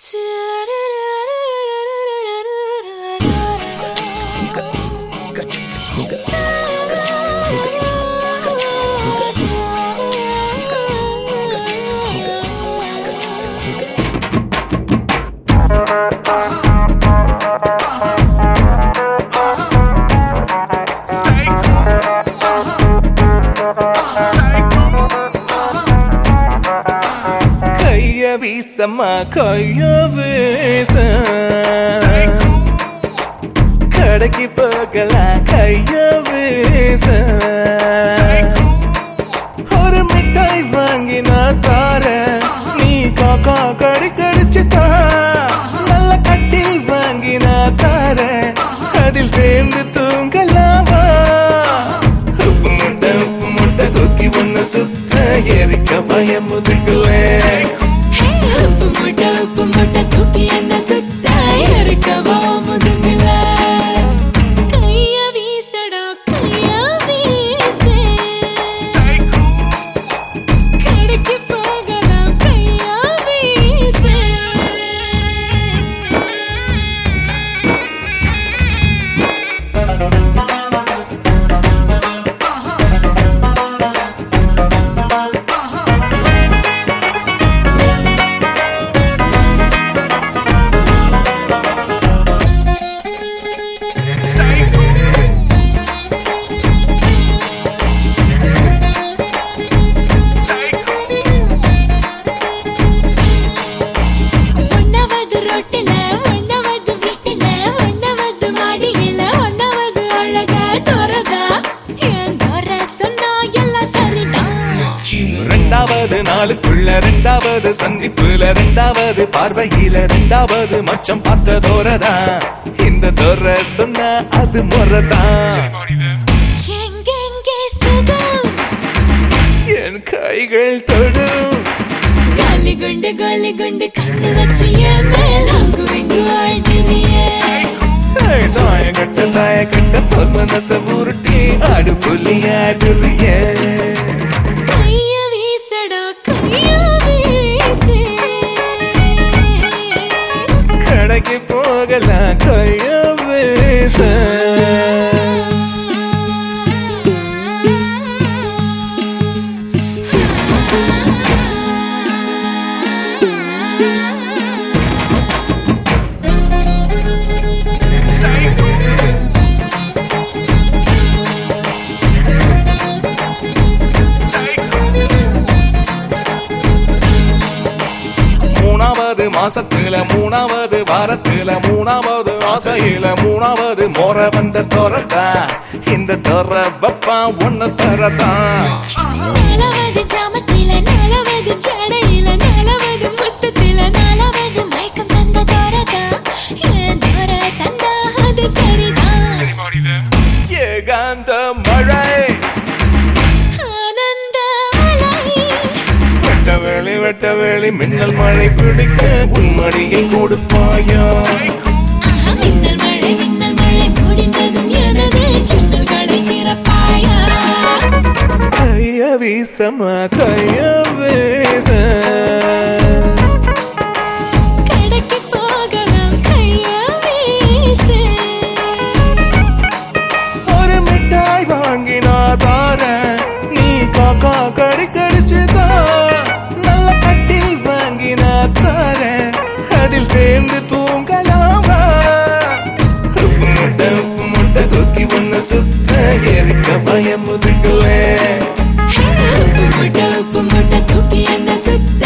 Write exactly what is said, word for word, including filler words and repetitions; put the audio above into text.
வீசம்மா கைய வீச கடைக்கு போகலாம் கைய வீச ஒரு மிட்டாய் வாங்கினா தார நீ காக்கா கடி கடிச்சு தா நல்ல கட்டில் வாங்கினா தார அதில் சேர்ந்து தூங்கலாமா உப்பு முட்டை உப்பு முட்டை தூக்கி ஒண்ணு சுத்த எரிக்க பயம் முதுகுலே உப்பு மூட்டை உப்பு மூட்டை தூக்கி என்ன சுத்த இருக்கவா முதுகுல கைய வீசடா கைய வீசு கடைக்கு போகலாம் கைய வீசு ரெண்டாவது நாளுக்குள்ள ரெண்டாவது சந்திப்புல ரெண்டாவது பார்வையில ரெண்டாவது மச்சம் பார்த்த தோரதான் இந்த தோர சொன்ன அது முறதான் என் கைகள் தொடும் காலி குண்டு காலி குண்டு கண்ணு வச்சு என் மேல் அங்கு இங்கு ஆழ்கிறியே தாய கட்ட தாய கட்ட பொல் மனச உருட்டி ஆடு புள்ளி ஆடுறியே கடைக்கு போகலாம் கைய வீச மூணாவது மாசத்துல மூணாவது வாரத்துல மூணாவது ஆசையில மூணாவது மோர வந்த தோரதா இந்த தோர வப்பா ஒன்ன சரதா நாலாவது ஜாமத்தில நாலாவது ஜடையில நாலாவது முத்தத்தில நாலாவது மயக்கம் தந்த தோரதா என் தோர தந்தா அது சரிதான் ஏகாந்த மழை வெட்டவேளி வெட்டவேளி மின்னல் மழை பிடிக்க உன்மடியை கொடுப்பாயா மின்னல் மழை மின்னல் மழை முடிந்ததும் எனது ஜன்னல்களை திறப்பாயா கைய வீசமா கைய வீச கடைக்கு போகலாம் கைய வீசு ஒரு மிட்டாய் வாங்கினா தார நீ காக்கா கடி கடிச்சுதா நல்ல கட்டில் வாங்கினா தார அதில் சேர்ந்து தூங்கலாமா உப்பு முட்டை உப்பு முட்டை தூக்கி ஒண்ணு சுத்த எரிக்க பயம் முதுகுலே உப்பு மூட்டை உப்பு மூட்டை தூக்கி என்ன சுத்த